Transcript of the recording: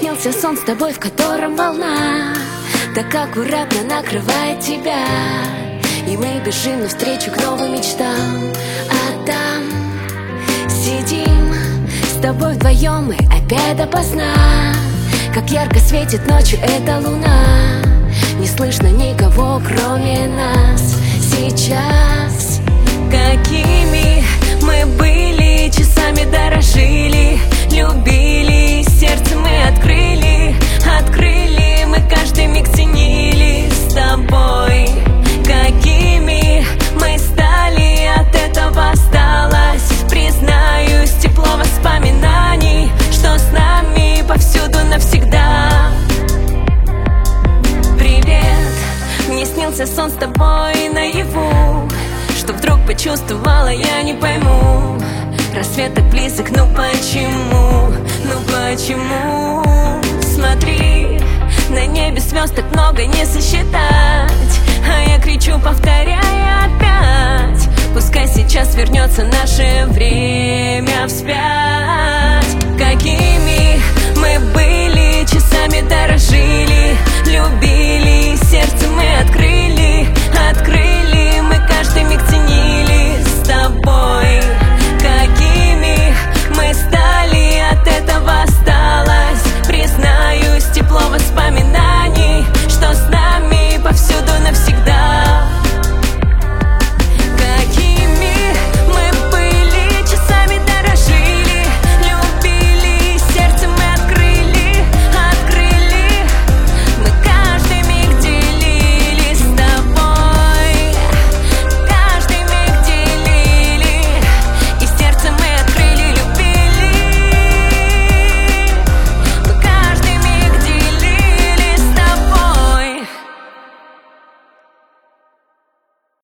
снился сон с тобой, в котором волна так аккуратно накрывает тебя, и мы бежим навстречу к новым мечтам. А там сидим с тобой вдвоем, мы опять допоздна. Как ярко светит ночью эта луна, не слышно никого, кроме нас сейчас. Какими мы были, часами дорожили, любили, сердце мы открыли, мы каждый миг ценили с тобой. Какими мы стали, от этого осталось, признаюсь, тепло воспоминаний, что с нами повсюду навсегда. Привет, мне снился сон с тобой наяву, что вдруг почувствовала, я не пойму. Рассвет так близок, ну почему, Смотри, на небе звезд так много не сосчитать, а я кричу, повторяя опять: пускай сейчас вернется наше время вспять.